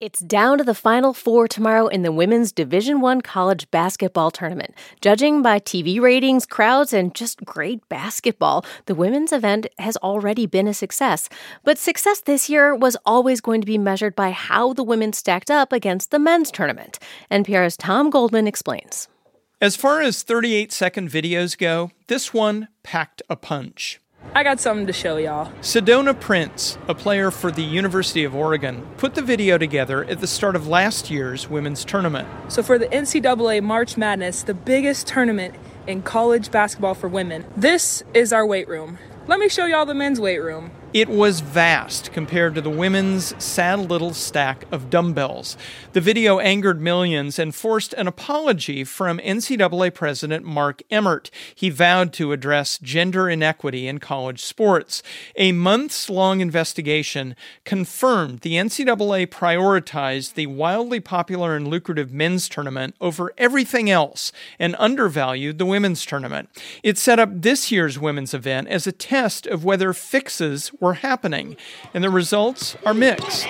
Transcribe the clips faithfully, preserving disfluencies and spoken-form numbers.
It's down to the Final Four tomorrow in the Women's Division One college basketball tournament. Judging by T V ratings, crowds, and just great basketball, the women's event has already been a success. But success this year was always going to be measured by how the women stacked up against the men's tournament. N P R's Tom Goldman explains. As far as thirty-eight second videos go, this one packed a punch. I got something to show y'all. Sedona Prince, a player for the University of Oregon, put the video together at the start of last year's women's tournament. So for the N C double A March Madness, the biggest tournament in college basketball for women, this is our weight room. Let me show y'all the men's weight room. It was vast compared to the women's sad little stack of dumbbells. The video angered millions and forced an apology from N C double A President Mark Emmert. He vowed to address gender inequity in college sports. A months-long investigation confirmed the N C double A prioritized the wildly popular and lucrative men's tournament over everything else and undervalued the women's tournament. It set up this year's women's event as a test of whether fixes were happening, and the results are mixed.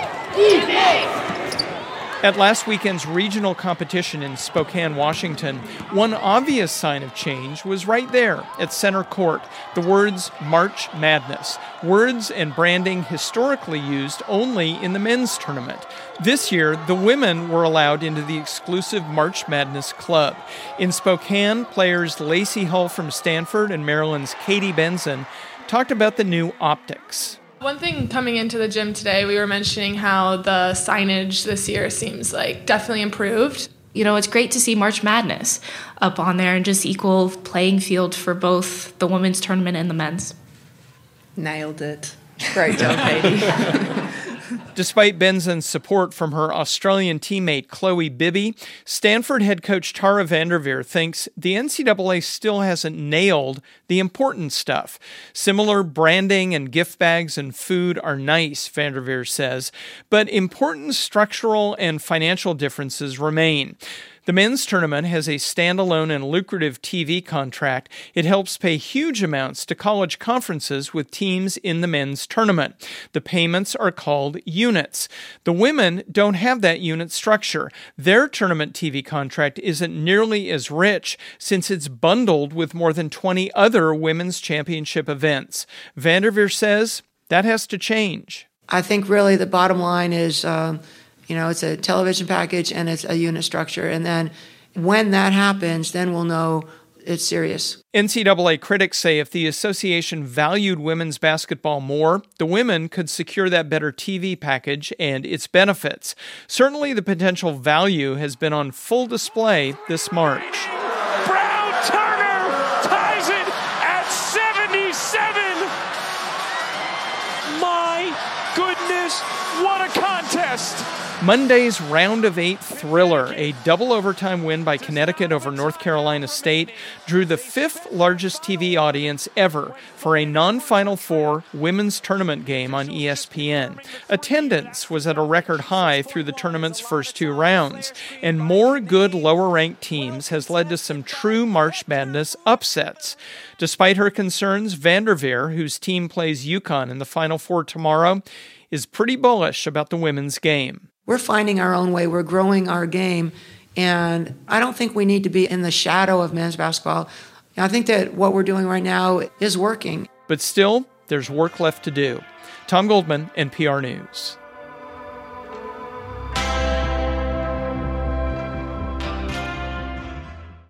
At last weekend's regional competition in Spokane, Washington, one obvious sign of change was right there at center court, the words March Madness, words and branding historically used only in the men's tournament. This year, the women were allowed into the exclusive March Madness Club. In Spokane, players Lacey Hull from Stanford and Maryland's Katie Benson talked about the new optics. One thing coming into the gym today, we were mentioning how the signage this year seems like definitely improved. You know, it's great to see March Madness up on there and just equal playing field for both the women's tournament and the men's. Nailed it. Great job, Katie. Despite Benson's support from her Australian teammate Chloe Bibby, Stanford head coach Tara Vanderveer thinks the N C double A still hasn't nailed the important stuff. Similar branding and gift bags and food are nice, Vanderveer says, but important structural and financial differences remain. The men's tournament has a standalone and lucrative T V contract. It helps pay huge amounts to college conferences with teams in the men's tournament. The payments are called units. The women don't have that unit structure. Their tournament T V contract isn't nearly as rich since it's bundled with more than twenty other women's championship events. Vanderveer says that has to change. I think really the bottom line is... Um, You know, it's a television package and it's a unit structure. And then when that happens, then we'll know it's serious. N C double A critics say if the association valued women's basketball more, the women could secure that better T V package and its benefits. Certainly the potential value has been on full display this March. Brown Turner ties it at seventy-seven. My goodness, what a contest. Monday's round of eight thriller, a double overtime win by Connecticut over North Carolina State, drew the fifth largest T V audience ever for a non-Final Four women's tournament game on E S P N. Attendance was at a record high through the tournament's first two rounds, and more good lower-ranked teams has led to some true March Madness upsets. Despite her concerns, Vanderveer, whose team plays UConn in the Final Four tomorrow, is pretty bullish about the women's game. We're finding our own way. We're growing our game. And I don't think we need to be in the shadow of men's basketball. I think that what we're doing right now is working. But still, there's work left to do. Tom Goldman, N P R News.